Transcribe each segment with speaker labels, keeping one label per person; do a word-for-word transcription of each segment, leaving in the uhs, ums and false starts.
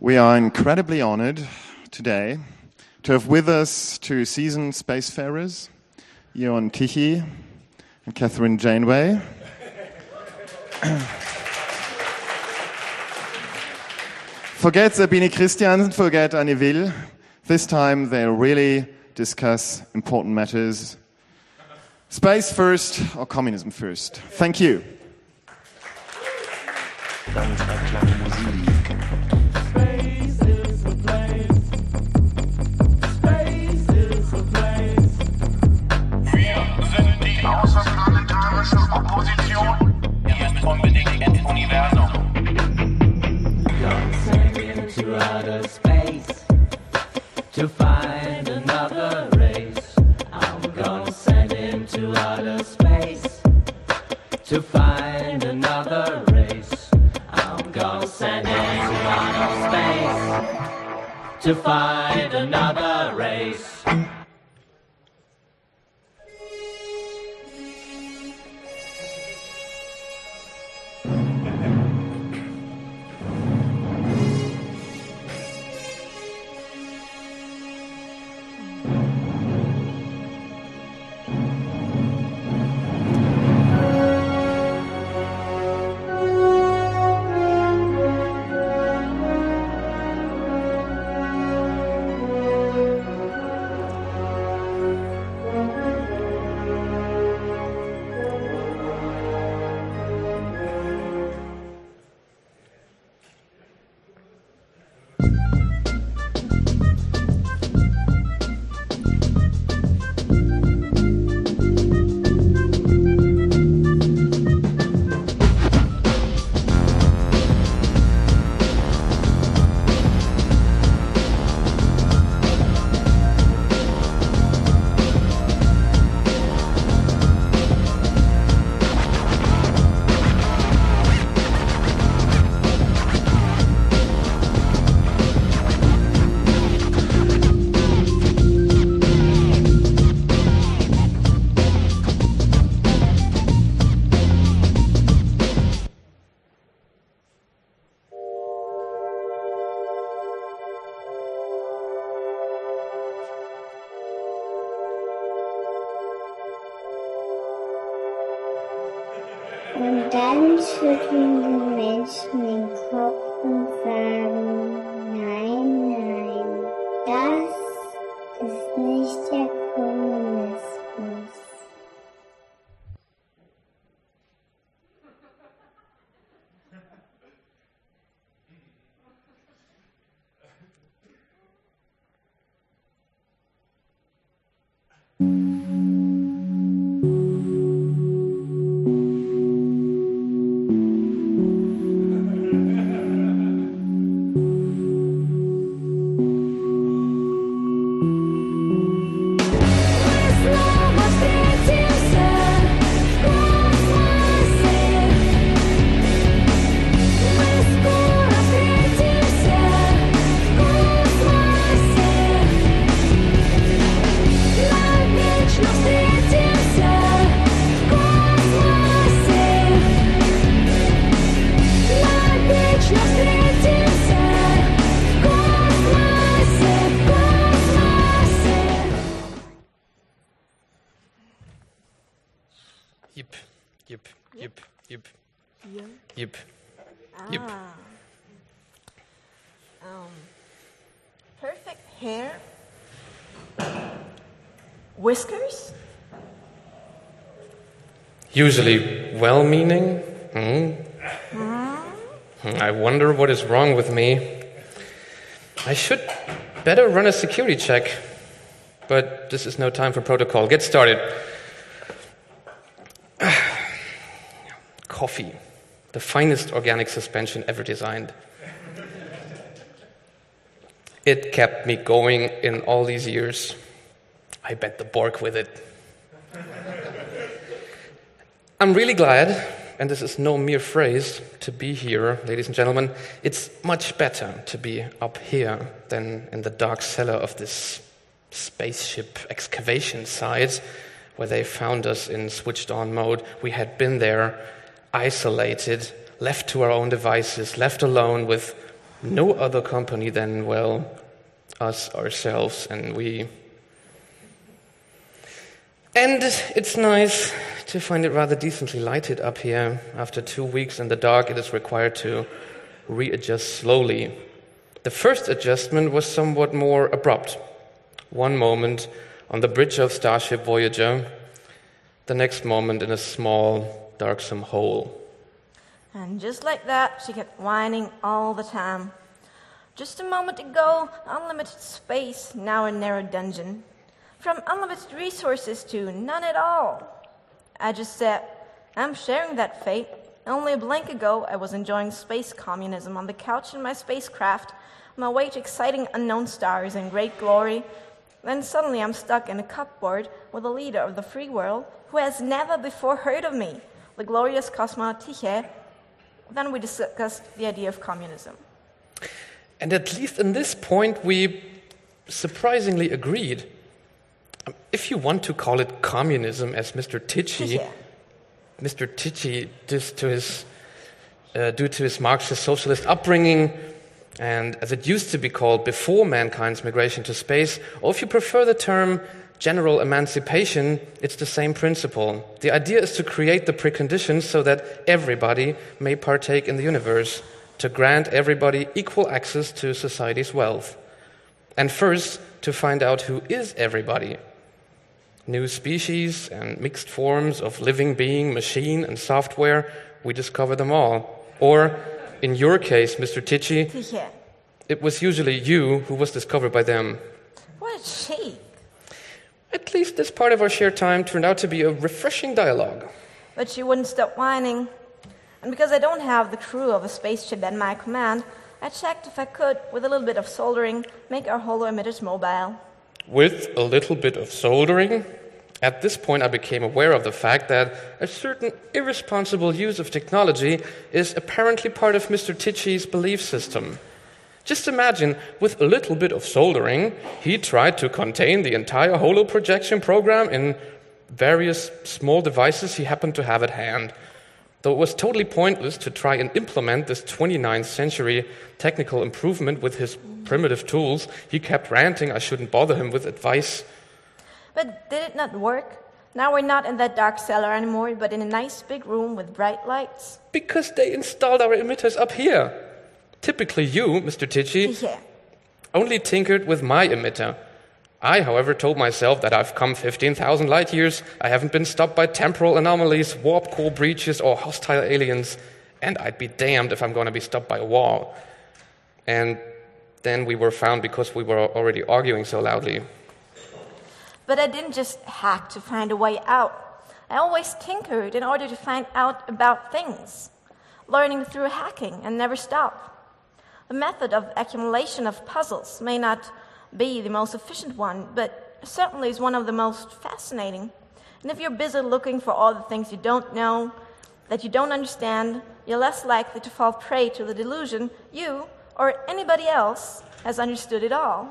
Speaker 1: We are incredibly honored today to have with us two seasoned spacefarers, Johan Tichy and Catherine Janeway. Forget Sabine Christiansen, forget Annie Will. This time they'll really discuss important matters. Space first or communism first? Thank you.
Speaker 2: Außerplanetarische Opposition. Ihr müsst unbedingt ins Universum. Gonna send into outer space to find another race. I'm gonna send into outer space to find another race. I'm gonna send into outer space to find another race.
Speaker 3: Und dann schütteln die Menschen den Kopf und sagen, nein, nein, das ist nicht der Kommunismus.
Speaker 4: Yip, yip, yip, yip,
Speaker 5: Yeah.
Speaker 4: yip, yip.
Speaker 5: Ah. Um, perfect hair. Whiskers.
Speaker 4: Usually well-meaning. Hmm. I wonder what is wrong with me. I should better run a security check. But this is no time for protocol. Get started. Coffee. The finest organic suspension ever designed. It kept me going in all these years. I bet the Borg with it. I'm really glad, and this is no mere phrase, to be here, ladies and gentlemen. It's much better to be up here than in the dark cellar of this spaceship excavation site where they found us in switched-on mode. We had been there, isolated, left to our own devices, left alone with no other company than, well, us ourselves, and we... And it's nice to find it rather decently lighted up here. After two weeks in the dark, it is required to readjust slowly. The first adjustment was somewhat more abrupt. One moment on the bridge of Starship Voyager, the next moment in a small, darksome hole.
Speaker 5: And just like that, she kept whining all the time. Just a moment ago, unlimited space, now a narrow dungeon. From unlimited resources to none at all. I just said, I'm sharing that fate. Only a blink ago, I was enjoying space communism on the couch in my spacecraft, on my way to exciting unknown stars and great glory. Then suddenly I'm stuck in a cupboard with the leader of the free world, who has never before heard of me, the glorious cosmonaut Tyche. Then we discussed the idea of communism.
Speaker 4: And at least in this point, we surprisingly agreed. If you want to call it communism, as Mister Tyche,
Speaker 5: Yeah.
Speaker 4: Mister Tyche, this to his, uh, due to his Marxist socialist upbringing, and as it used to be called before mankind's migration to space, or if you prefer the term general emancipation, it's the same principle. The idea is to create the preconditions so that everybody may partake in the universe, to grant everybody equal access to society's wealth. And first, to find out who is everybody. New species and mixed forms of living being, machine, and software, we discover them all. Or, in your case, Mister Tyche,
Speaker 5: Tyche.
Speaker 4: it was usually you who was discovered by them.
Speaker 5: What a cheek.
Speaker 4: At least this part of our shared time turned out to be a refreshing dialogue.
Speaker 5: But she wouldn't stop whining. And because I don't have the crew of a spaceship at my command, I checked if I could, with a little bit of soldering, make our holo emitters mobile.
Speaker 4: With a little bit of soldering, at this point I became aware of the fact that a certain irresponsible use of technology is apparently part of Mister Tyche's belief system. Just imagine, with a little bit of soldering, he tried to contain the entire holo projection program in various small devices he happened to have at hand. Though it was totally pointless to try and implement this twenty-ninth century technical improvement with his primitive tools, he kept ranting I shouldn't bother him with advice.
Speaker 5: But did it not work? Now we're not in that dark cellar anymore, but in a nice big room with bright lights.
Speaker 4: Because they installed our emitters up here. Typically you, Mister Tyche,
Speaker 5: Yeah.
Speaker 4: only tinkered with my emitter. I, however, told myself that I've come fifteen thousand light years, I haven't been stopped by temporal anomalies, warp core breaches, or hostile aliens, and I'd be damned if I'm going to be stopped by a wall. And then we were found because we were already arguing so loudly.
Speaker 5: But I didn't just hack to find a way out. I always tinkered in order to find out about things, learning through hacking and never stop. The method of accumulation of puzzles may not be the most efficient one, but certainly is one of the most fascinating. And if you're busy looking for all the things you don't know, that you don't understand, you're less likely to fall prey to the delusion you or anybody else has understood it all.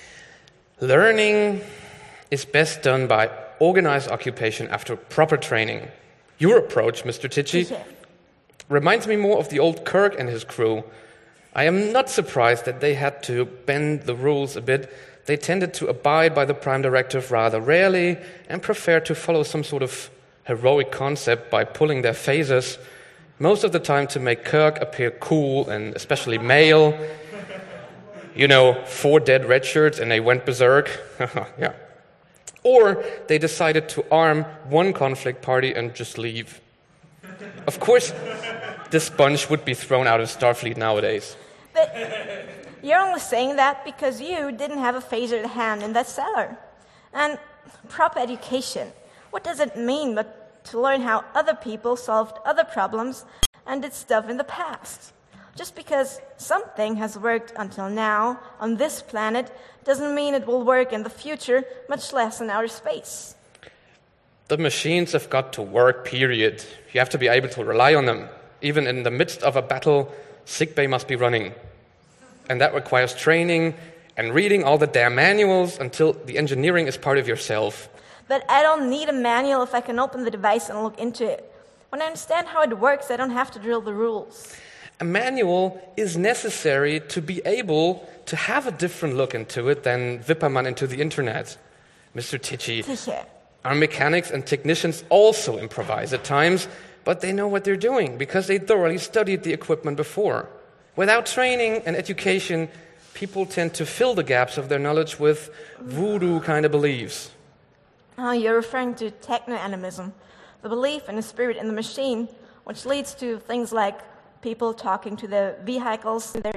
Speaker 4: Learning is best done by organized occupation after proper training. Your approach, Mister Tyche,
Speaker 5: Yeah.
Speaker 4: reminds me more of the old Kirk and his crew. I am not surprised that they had to bend the rules a bit. They tended to abide by the Prime Directive rather rarely and preferred to follow some sort of heroic concept by pulling their phasers, most of the time to make Kirk appear cool and especially male. You know, four dead red shirts and they went berserk. Yeah. Or they decided to arm one conflict party and just leave. Of course, this bunch would be thrown out of Starfleet nowadays.
Speaker 5: But you're only saying that because you didn't have a phaser at hand in that cellar. And proper education, what does it mean but to learn how other people solved other problems and did stuff in the past? Just because something has worked until now on this planet doesn't mean it will work in the future, much less in outer space.
Speaker 4: The machines have got to work, period. You have to be able to rely on them. Even in the midst of a battle, sickbay must be running. And that requires training and reading all the damn manuals until the engineering is part of yourself.
Speaker 5: But I don't need a manual if I can open the device and look into it. When I understand how it works, I don't have to drill the rules.
Speaker 4: A manual is necessary to be able to have a different look into it than Wippermann into the internet. Mister Tichy,
Speaker 5: Sicher.
Speaker 4: our mechanics and technicians also improvise at times, but they know what they're doing because they thoroughly studied the equipment before. Without training and education, people tend to fill the gaps of their knowledge with voodoo kind of beliefs.
Speaker 5: Oh, you're referring to techno-animism, the belief in the spirit in the machine, which leads to things like people talking to their vehicles, their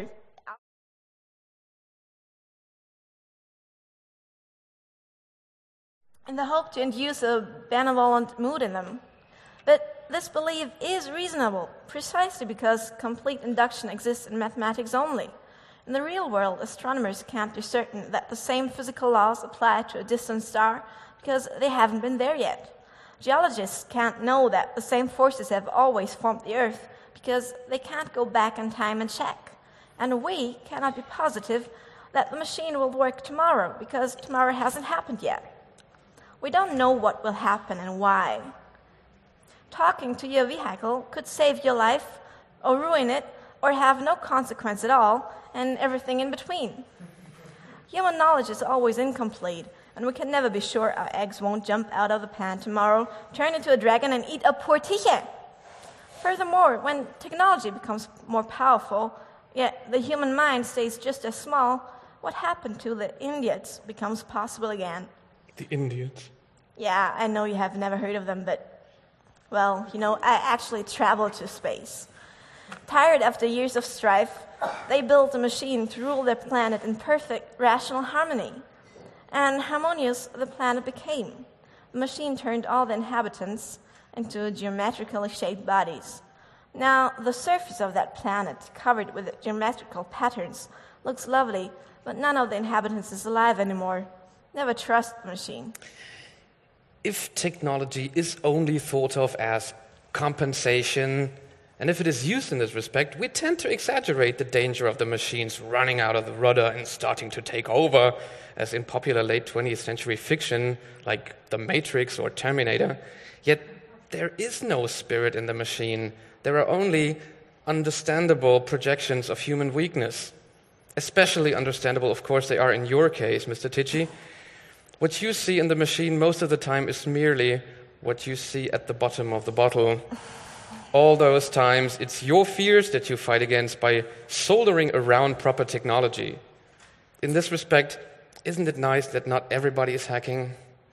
Speaker 5: in the hope to induce a benevolent mood in them. But this belief is reasonable, precisely because complete induction exists in mathematics only. In the real world, astronomers can't be certain that the same physical laws apply to a distant star because they haven't been there yet. Geologists can't know that the same forces have always formed the Earth because they can't go back in time and check. And we cannot be positive that the machine will work tomorrow because tomorrow hasn't happened yet. We don't know what will happen and why. Talking to your vehicle could save your life or ruin it or have no consequence at all and everything in between. Human knowledge is always incomplete, and we can never be sure our eggs won't jump out of the pan tomorrow, turn into a dragon, and eat a poor Tichy. Furthermore, when technology becomes more powerful, yet the human mind stays just as small, what happened to the idiots becomes possible again.
Speaker 4: The Indians.
Speaker 5: Yeah, I know you have never heard of them, but, well, you know, I actually traveled to space. Tired after years of strife, they built a machine to rule their planet in perfect, rational harmony. And harmonious the planet became. The machine turned all the inhabitants into geometrically shaped bodies. Now, the surface of that planet, covered with geometrical patterns, looks lovely, but none of the inhabitants is alive anymore. Never trust the machine.
Speaker 4: If technology is only thought of as compensation, and if it is used in this respect, we tend to exaggerate the danger of the machines running out of the rudder and starting to take over, as in popular late twentieth century fiction like The Matrix or Terminator. Yet there is no spirit in the machine. There are only understandable projections of human weakness. Especially understandable, of course, they are in your case, Mister Tichy. What you see in the machine most of the time is merely what you see at the bottom of the bottle. All those times, it's your fears that you fight against by soldering around proper technology. In this respect, isn't it nice that not everybody is hacking?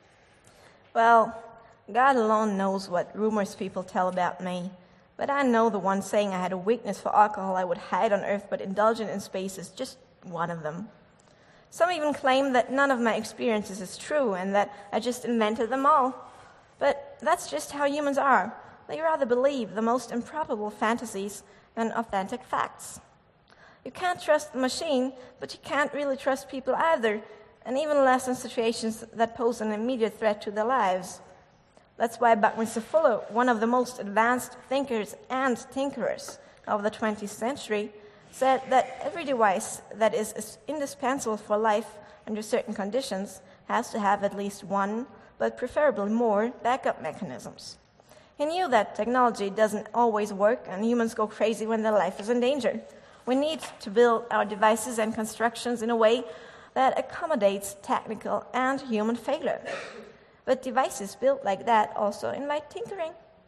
Speaker 5: Well, God alone knows what rumors people tell about me. But I know the one saying I had a weakness for alcohol I would hide on Earth but indulge in in space is just one of them. Some even claim that none of my experiences is true and that I just invented them all. But that's just how humans are. They rather believe the most improbable fantasies than authentic facts. You can't trust the machine, but you can't really trust people either, and even less in situations that pose an immediate threat to their lives. That's why Buckminster Fuller, one of the most advanced thinkers and tinkerers of the twentieth century, said that every device that is indispensable for life under certain conditions has to have at least one, but preferably more, backup mechanisms. He knew that technology doesn't always work and humans go crazy when their life is in danger. We need to build our devices and constructions in a way that accommodates technical and human failure. But devices built like that also invite tinkering.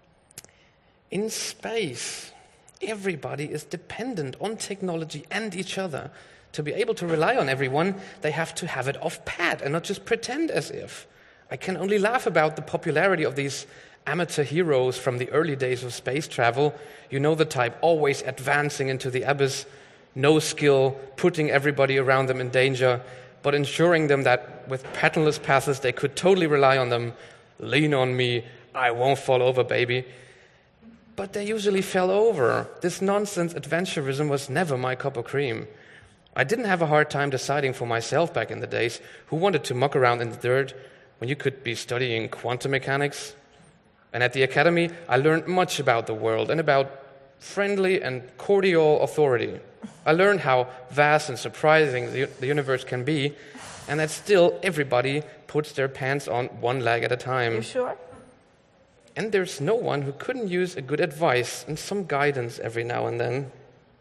Speaker 4: In space, everybody is dependent on technology and each other. To be able to rely on everyone, they have to have it off pat and not just pretend as if. I can only laugh about the popularity of these amateur heroes from the early days of space travel. You know the type, always advancing into the abyss, no skill, putting everybody around them in danger, but ensuring them that with patternless passes they could totally rely on them. Lean on me, I won't fall over, baby. But they usually fell over. This nonsense adventurism was never my cup of cream. I didn't have a hard time deciding for myself back in the days who wanted to muck around in the dirt when you could be studying quantum mechanics. And at the academy, I learned much about the world and about friendly and cordial authority. I learned how vast and surprising the, the universe can be, and that still everybody puts their pants on one leg at a time.
Speaker 5: You sure?
Speaker 4: And there's no one who couldn't use a good advice and some guidance every now and then.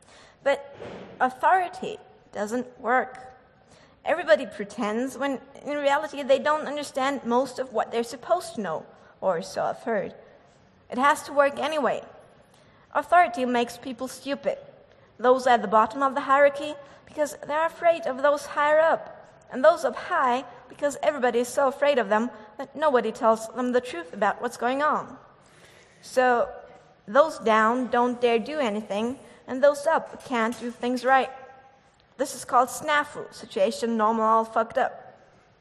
Speaker 5: But authority doesn't work. Everybody pretends when in reality they don't understand most of what they're supposed to know, or so I've heard. It has to work anyway. Authority makes people stupid. Those at the bottom of the hierarchy because they're afraid of those higher up, and those up high because everybody is so afraid of them that nobody tells them the truth about what's going on. So those down don't dare do anything, and those up can't do things right. This is called snafu, situation normal all fucked up.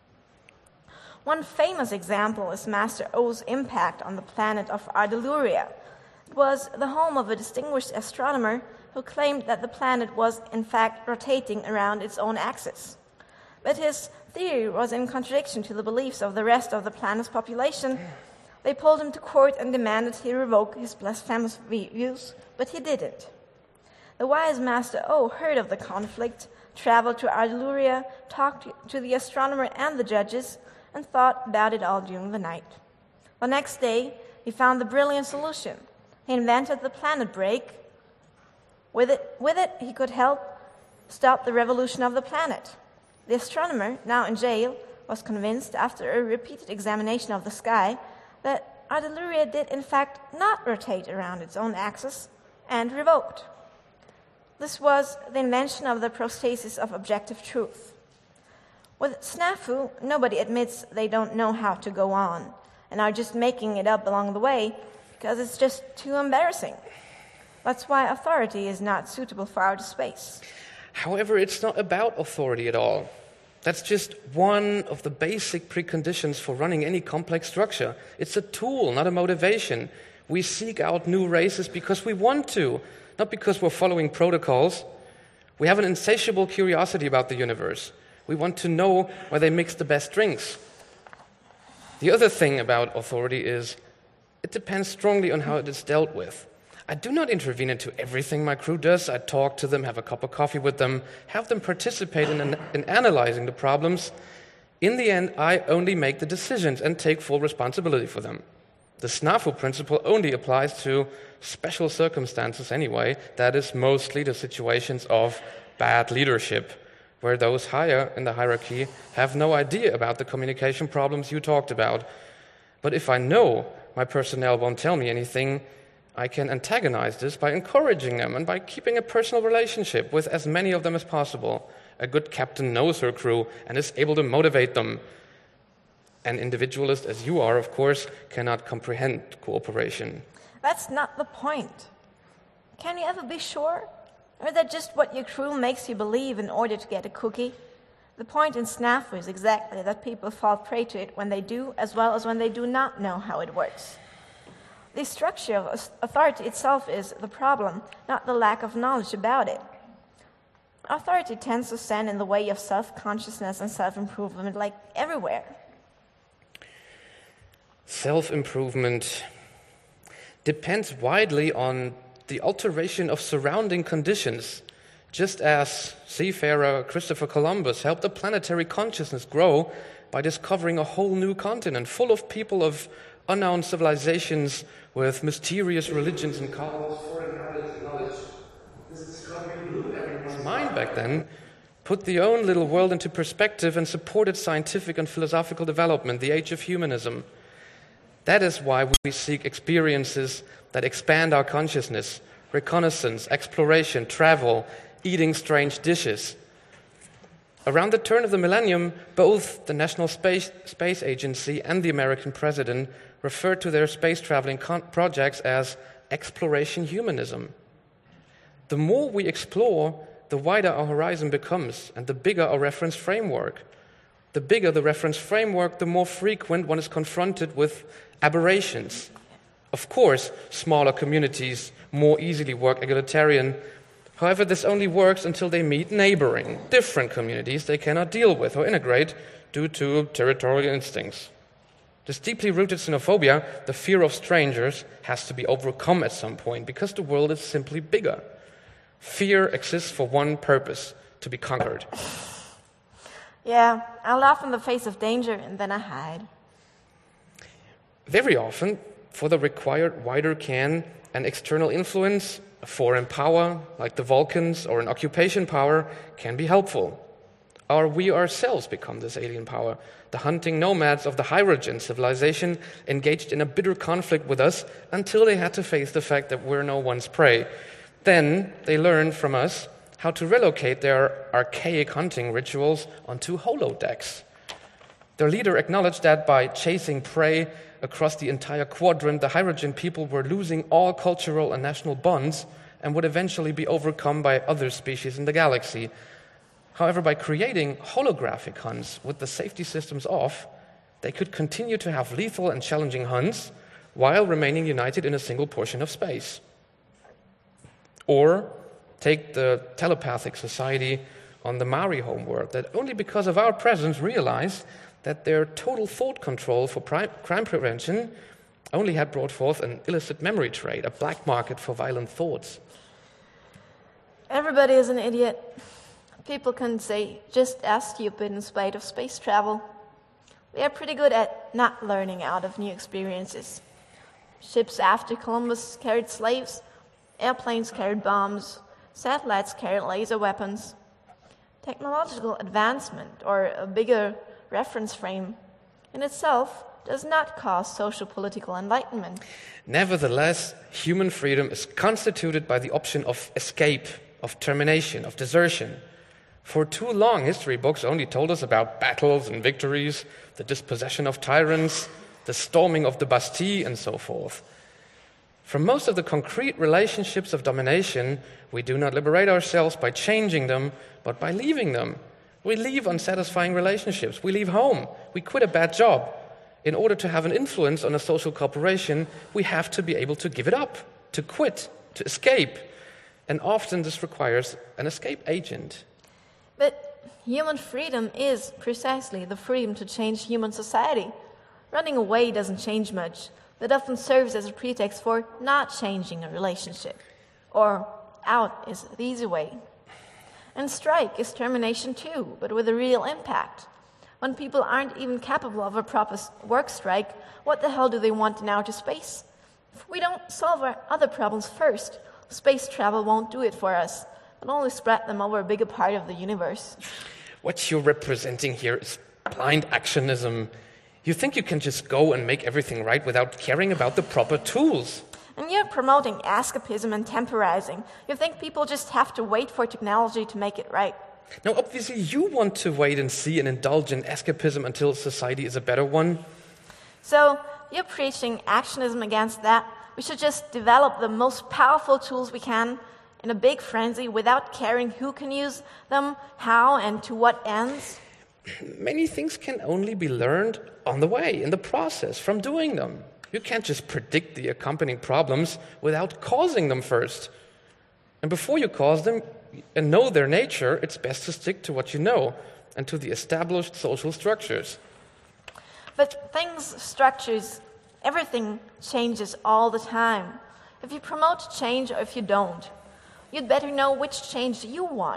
Speaker 5: One famous example is Master O's impact on the planet of Ardeluria. It was the home of a distinguished astronomer who claimed that the planet was in fact rotating around its own axis. But his theory was in contradiction to the beliefs of the rest of the planet's population. They pulled him to court and demanded he revoke his blasphemous views, but he didn't. The wise Master O heard of the conflict, traveled to Ardeluria, talked to the astronomer and the judges, and thought about it all during the night. The next day, he found the brilliant solution. He invented the planet break. With it, with it, he could help stop the revolution of the planet. The astronomer, now in jail, was convinced after a repeated examination of the sky that Ardeluria did in fact not rotate around its own axis, and revoked. This was the invention of the prostasis of objective truth. With snafu, nobody admits they don't know how to go on and are just making it up along the way because it's just too embarrassing. That's why authority is not suitable for outer space.
Speaker 4: However, it's not about authority at all. That's just one of the basic preconditions for running any complex structure. It's a tool, not a motivation. We seek out new races because we want to, not because we're following protocols. We have an insatiable curiosity about the universe. We want to know where they mix the best drinks. The other thing about authority is it depends strongly on how it is dealt with. I do not intervene into everything my crew does. I talk to them, have a cup of coffee with them, have them participate in, an, in analyzing the problems. In the end, I only make the decisions and take full responsibility for them. The snafu principle only applies to special circumstances anyway. That is mostly the situations of bad leadership, where those higher in the hierarchy have no idea about the communication problems you talked about. But if I know my personnel won't tell me anything, I can antagonize this by encouraging them and by keeping a personal relationship with as many of them as possible. A good captain knows her crew and is able to motivate them. An individualist, as you are, of course, cannot comprehend cooperation.
Speaker 5: That's not the point. Can you ever be sure? Or is that just what your crew makes you believe in order to get a cookie? The point in snafu is exactly that people fall prey to it when they do, as well as when they do not know how it works. The structure of authority itself is the problem, not the lack of knowledge about it. Authority tends to stand in the way of self-consciousness and self-improvement, like everywhere.
Speaker 4: Self-improvement depends widely on the alteration of surrounding conditions, just as seafarer Christopher Columbus helped the planetary consciousness grow by discovering a whole new continent full of people of unknown civilizations with mysterious religions and cults. Foreign knowledge. This discovery blew everyone's mind back then, put the own little world into perspective, and supported scientific and philosophical development, the age of humanism. That is why we seek experiences that expand our consciousness, reconnaissance, exploration, travel, eating strange dishes. Around the turn of the millennium, both the National Space, Space Agency and the American president referred to their space traveling con- projects as exploration humanism. The more we explore, the wider our horizon becomes and the bigger our reference framework. The bigger the reference framework, the more frequent one is confronted with aberrations. Of course, smaller communities more easily work egalitarian. However, this only works until they meet neighboring, different communities they cannot deal with or integrate due to territorial instincts. This deeply rooted xenophobia, the fear of strangers, has to be overcome at some point because the world is simply bigger. Fear exists for one purpose, to be conquered.
Speaker 5: Yeah, I laugh in the face of danger and then I hide.
Speaker 4: Very often, for the required wider can and external influence, A foreign power, like the Vulcans, or an occupation power, can be helpful. Or we ourselves become this alien power. The hunting nomads of the Hydrogen civilization engaged in a bitter conflict with us until they had to face the fact that we're no one's prey. Then they learned from us how to relocate their archaic hunting rituals onto holodecks. Their leader acknowledged that by chasing prey across the entire quadrant, the Hydrogen people were losing all cultural and national bonds and would eventually be overcome by other species in the galaxy. However, by creating holographic hunts with the safety systems off, they could continue to have lethal and challenging hunts while remaining united in a single portion of space. Or take the telepathic society on the Mari homeworld that only because of our presence realized that their total thought control for crime prevention only had brought forth an illicit memory trade, a black market for violent thoughts.
Speaker 5: Everybody is an idiot. People can say just as stupid in spite of space travel. We are pretty good at not learning out of new experiences. Ships after Columbus carried slaves, airplanes carried bombs, satellites carried laser weapons. Technological advancement, or a bigger reference frame, in itself does not cause social-political enlightenment.
Speaker 4: Nevertheless, human freedom is constituted by the option of escape, of termination, of desertion. For too long, history books only told us about battles and victories, the dispossession of tyrants, the storming of the Bastille, and so forth. From most of the concrete relationships of domination, we do not liberate ourselves by changing them, but by leaving them. We leave unsatisfying relationships. We leave home. We quit a bad job. In order to have an influence on a social corporation, we have to be able to give it up, to quit, to escape. And often this requires an escape agent.
Speaker 5: But human freedom is precisely the freedom to change human society. Running away doesn't change much. That often serves as a pretext for not changing a relationship. Or out is the easy way. And strike is termination too, but with a real impact. When people aren't even capable of a proper work strike, what the hell do they want in outer space? If we don't solve our other problems first, space travel won't do it for us. It'll only spread them over a bigger part of the universe.
Speaker 4: What you're representing here is blind actionism. You think you can just go and make everything right without caring about the proper tools.
Speaker 5: And you're promoting escapism and temporizing. You think people just have to wait for technology to make it right.
Speaker 4: Now, obviously, you want to wait and see and indulge in escapism until society is a better one.
Speaker 5: So, you're preaching actionism against that. We should just develop the most powerful tools we can in a big frenzy without caring who can use them, how, and to what ends.
Speaker 4: Many things can only be learned on the way, in the process, from doing them. You can't just predict the accompanying problems without causing them first. And before you cause them and know their nature, it's best to stick to what you know and to the established social structures.
Speaker 5: But things, structures, everything changes all the time. If you promote change or if you don't, you'd better know which change you want.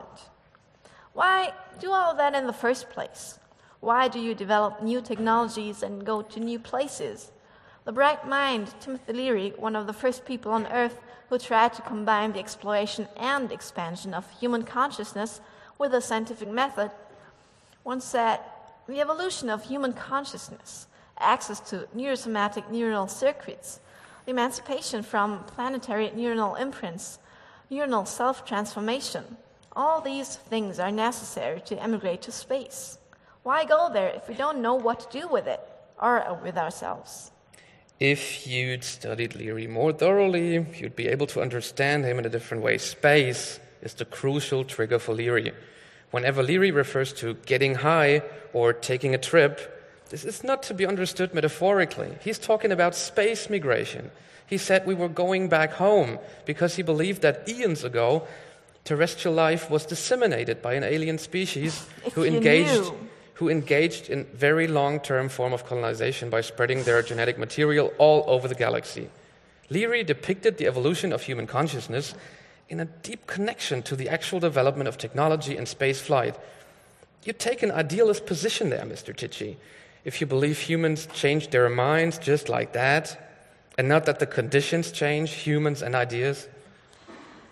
Speaker 5: Why do all that in the first place? Why do you develop new technologies and go to new places? The bright mind, Timothy Leary, one of the first people on Earth who tried to combine the exploration and expansion of human consciousness with a scientific method, once said, the evolution of human consciousness, access to neurosomatic neural circuits, the emancipation from planetary neural imprints, neural self-transformation, all these things are necessary to emigrate to space. Why go there if we don't know what to do with it, or with ourselves?
Speaker 4: If you'd studied Leary more thoroughly, you'd be able to understand him in a different way. Space is the crucial trigger for Leary. Whenever Leary refers to getting high or taking a trip, this is not to be understood metaphorically. He's talking about space migration. He said we were going back home because he believed that eons ago, terrestrial life was disseminated by an alien species
Speaker 5: If
Speaker 4: who
Speaker 5: you
Speaker 4: engaged...
Speaker 5: knew.
Speaker 4: who engaged in very long-term form of colonization by spreading their genetic material all over the galaxy. Leary depicted the evolution of human consciousness in a deep connection to the actual development of technology and space flight. You take an idealist position there, Mister Tichy, if you believe humans change their minds just like that, and not that the conditions change humans and ideas.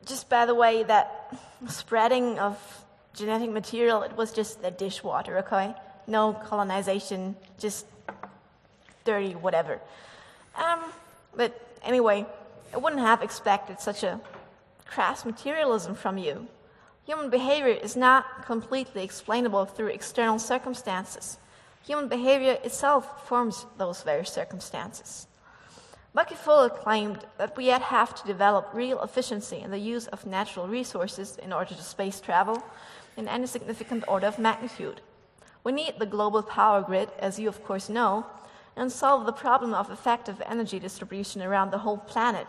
Speaker 5: just by the way, that spreading of genetic material, it was just the dishwater, okay? No colonization, just dirty whatever. Um, but anyway, I wouldn't have expected such a crass materialism from you. Human behavior is not completely explainable through external circumstances. Human behavior itself forms those very circumstances. Bucky Fuller claimed that we yet have to develop real efficiency in the use of natural resources in order to space travel in any significant order of magnitude. We need the global power grid, as you of course know, and solve the problem of effective energy distribution around the whole planet.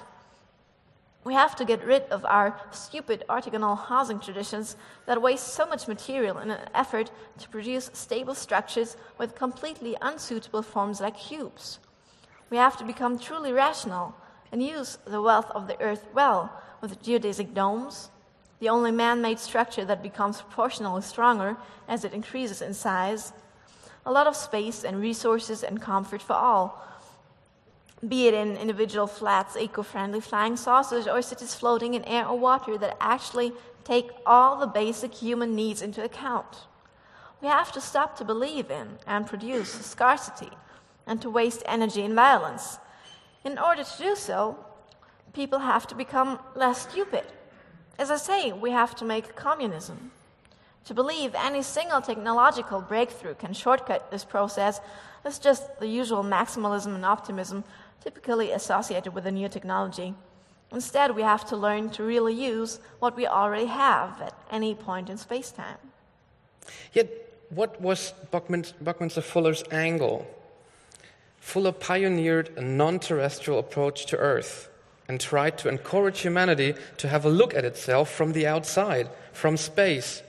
Speaker 5: We have to get rid of our stupid orthogonal housing traditions that waste so much material in an effort to produce stable structures with completely unsuitable forms like cubes. We have to become truly rational and use the wealth of the earth well, with geodesic domes, the only man-made structure that becomes proportionally stronger as it increases in size, a lot of space and resources and comfort for all, be it in individual flats, eco-friendly flying saucers, or cities floating in air or water that actually take all the basic human needs into account. We have to stop to believe in and produce scarcity and to waste energy in violence. In order to do so, people have to become less stupid. As I say, we have to make communism. To believe any single technological breakthrough can shortcut this process is just the usual maximalism and optimism typically associated with a new technology. Instead, we have to learn to really use what we already have at any point in space-time.
Speaker 4: Yet, what was Buckminster, Buckminster Fuller's angle? Fuller pioneered a non-terrestrial approach to Earth and tried to encourage humanity to have a look at itself from the outside, from space.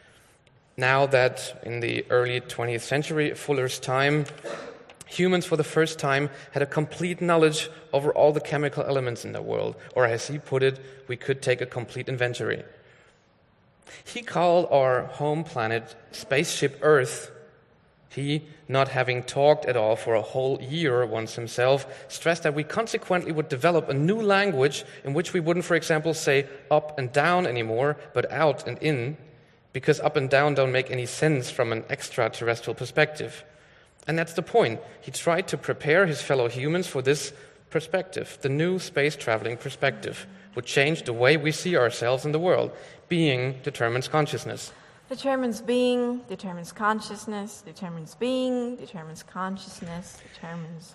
Speaker 4: Now that in the early twentieth century, Fuller's time, humans for the first time had a complete knowledge over all the chemical elements in the world, or as he put it, we could take a complete inventory. He called our home planet Spaceship Earth. He, not having talked at all for a whole year once himself, stressed that we consequently would develop a new language in which we wouldn't, for example, say up and down anymore, but out and in, because up and down don't make any sense from an extraterrestrial perspective. And that's the point. He tried to prepare his fellow humans for this perspective. The new space-traveling perspective would change the way we see ourselves in the world. Being determines consciousness.
Speaker 5: Determines being, determines consciousness, determines being, determines consciousness, determines...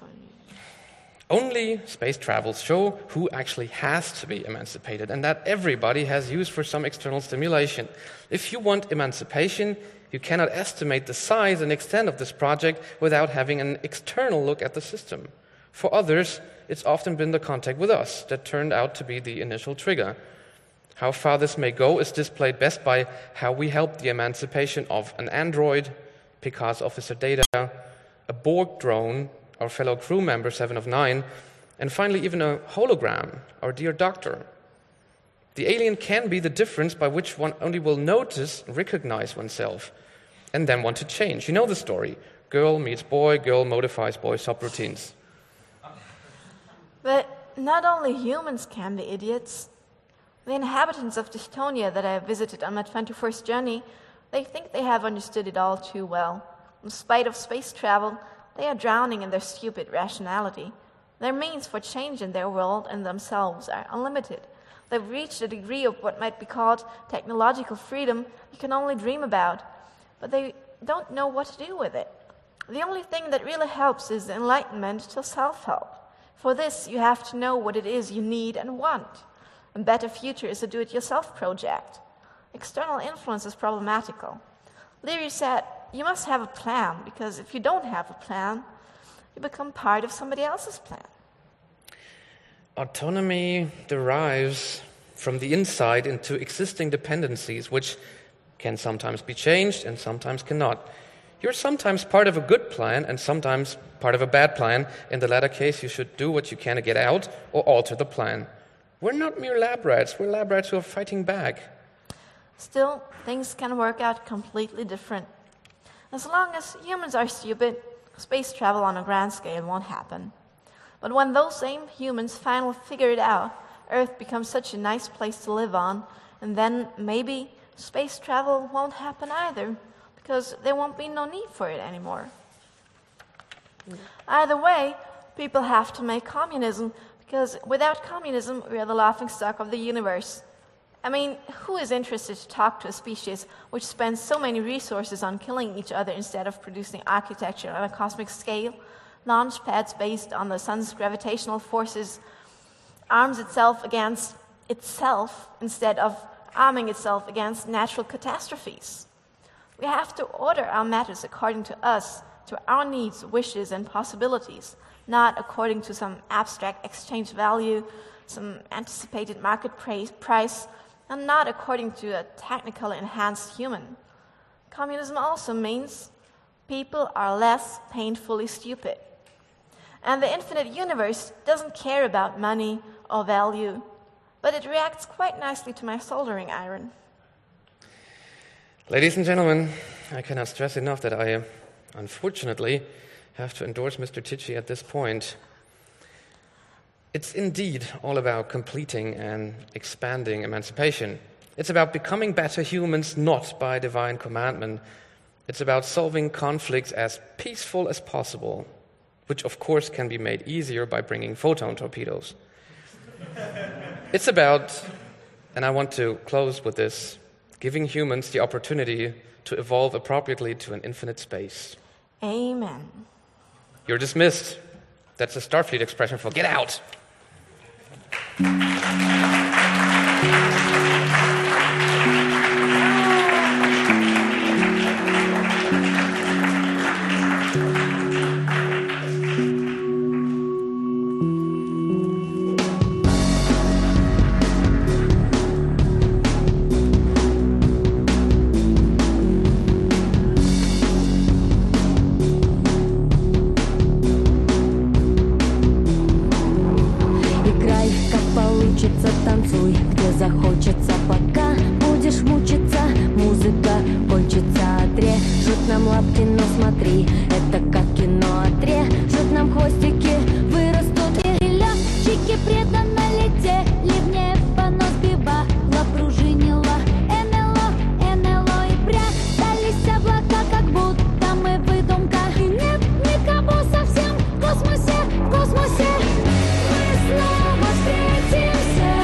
Speaker 4: Only space travels show who actually has to be emancipated, and that everybody has use for some external stimulation. If you want emancipation, you cannot estimate the size and extent of this project without having an external look at the system. For others, it's often been the contact with us that turned out to be the initial trigger. How far this may go is displayed best by how we help the emancipation of an android, Picard's Officer Data, a Borg drone, our fellow crew member Seven of Nine, and finally even a hologram, our dear Doctor. The alien can be the difference by which one only will notice, recognize oneself, and then want to change. You know the story. Girl meets boy, girl modifies boy subroutines.
Speaker 5: But not only humans can be idiots. The inhabitants of Teutonia that I visited on my twenty-first journey, they think they have understood it all too well. In spite of space travel, they are drowning in their stupid rationality. Their means for changing their world and themselves are unlimited. They've reached a degree of what might be called technological freedom you can only dream about, but they don't know what to do with it. The only thing that really helps is enlightenment to self-help. For this, you have to know what it is you need and want. A better future is a do-it-yourself project. External influence is problematical. Leary said, you must have a plan, because if you don't have a plan, you become part of somebody else's plan.
Speaker 4: Autonomy derives from the insight into existing dependencies, which can sometimes be changed and sometimes cannot. You're sometimes part of a good plan and sometimes part of a bad plan. In the latter case, you should do what you can to get out or alter the plan. We're not mere lab rats. We're lab rats who are fighting back.
Speaker 5: Still, things can work out completely different. As long as humans are stupid, space travel on a grand scale won't happen. But when those same humans finally figure it out, Earth becomes such a nice place to live on, and then maybe space travel won't happen either, because there won't be no need for it anymore. Either way, people have to make communism, because without communism, we are the laughingstock of the universe. I mean, who is interested to talk to a species which spends so many resources on killing each other instead of producing architecture on a cosmic scale, launch pads based on the sun's gravitational forces, arms itself against itself instead of arming itself against natural catastrophes? We have to order our matters according to us, to our needs, wishes, and possibilities, not according to some abstract exchange value, some anticipated market price, and not according to a technically enhanced human. Communism also means people are less painfully stupid. And the infinite universe doesn't care about money or value, but it reacts quite nicely to my soldering iron.
Speaker 4: Ladies and gentlemen, I cannot stress enough that I, unfortunately, have to endorse Mister Tichy at this point. It's indeed all about completing and expanding emancipation. It's about becoming better humans, not by divine commandment. It's about solving conflicts as peaceful as possible, which of course can be made easier by bringing photon torpedoes. It's about, and I want to close with this, giving humans the opportunity to evolve appropriately to an infinite space.
Speaker 5: Amen.
Speaker 4: You're dismissed. That's a Starfleet expression for get out.
Speaker 6: Танцуй, где захочется, пока будешь мучиться. Музыка кончится, отрежут нам лапки, но смотри, это как кино. Отрежут нам хвостики, вырастут и летчики преданно летели в небо, но сбивала, пружинила НЛО, НЛО и прятались облака, как будто мы выдумка. И нет никого совсем в космосе, в космосе. Мы снова встретимся.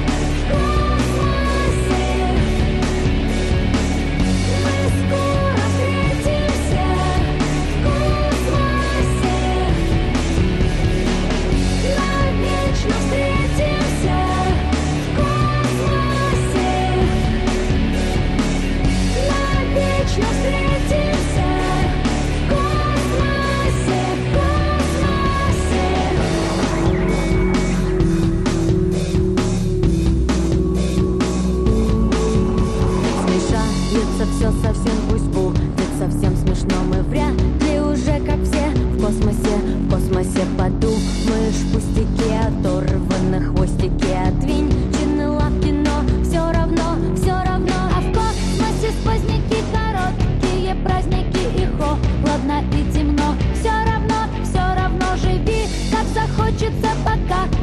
Speaker 6: Все совсем пусть будет совсем смешно. Мы вряд ли уже как все в космосе, в космосе подумаешь пустяки, оторваны хвостики от винчены лапки, но все равно, все равно. А в космосе сквозняки, короткие праздники и холодно и темно. Все равно, все равно живи, как захочется, пока